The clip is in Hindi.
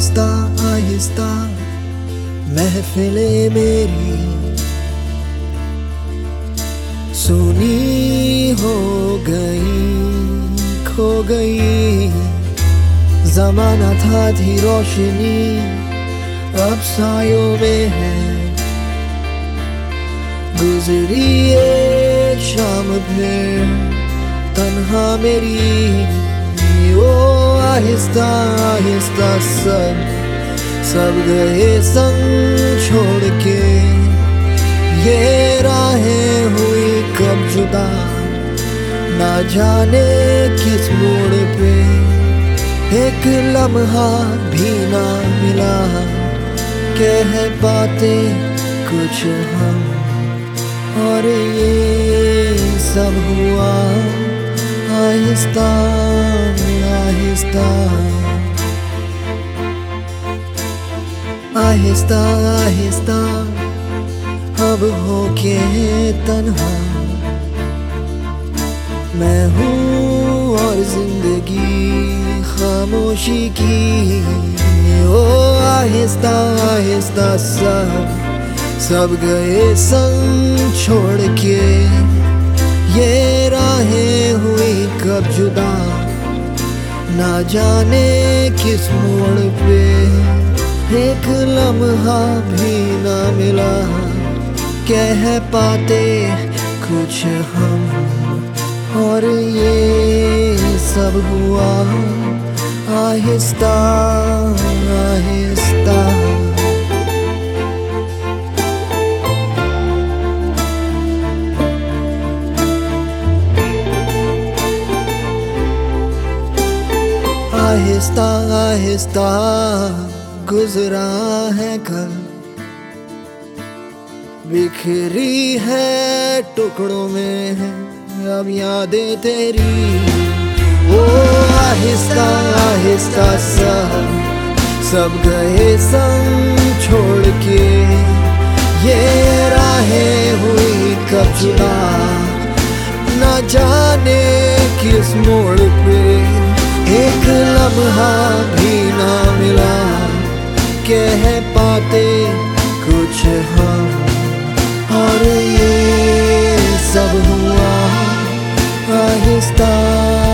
आहिस्ता आहिस्ता महफिले मेरी सुनी हो गई, खो गई। जमाना था थी रोशनी, अब सायों में है। गुजरी ये शाम फिर तन्हा मेरी। ओ आहिस्ता आहिस्ता सब गए संग छोड़ के। ये राहें हुई कब जुदा, ना जाने किस मोड़ पे। एक लम्हा भी ना मिला, कह पाते कुछ हम। और ये सब हुआ आहिस्ता आहिस्ता आहिस्ता आहिस्ता। अब हो के तन्हा मैं हूँ और जिंदगी खामोशी की। ओ आहिस्ता आहिस्ता सब गए संग छोड़ के। ये राहें हुई कब जुदा, ना जाने किस मोड़ पे। एक लम्हा भी ना मिला, कह पाते कुछ हम। और ये सब हुआ आहिस्ता आहिस्ता। आहिस्ता आहिस्ता गुजरा है कल, बिखरी है टुकड़ों में है अब यादें तेरी। ओ आहिस्ता आहिस्ता सब गए संग छोड़ के। ये राहें हुई कब जुदा, ना जाने किस मोड़ पे। एक लम्हा भी ना मिला, कह पाते कुछ हम। और ये सब हुआ आहिस्ता।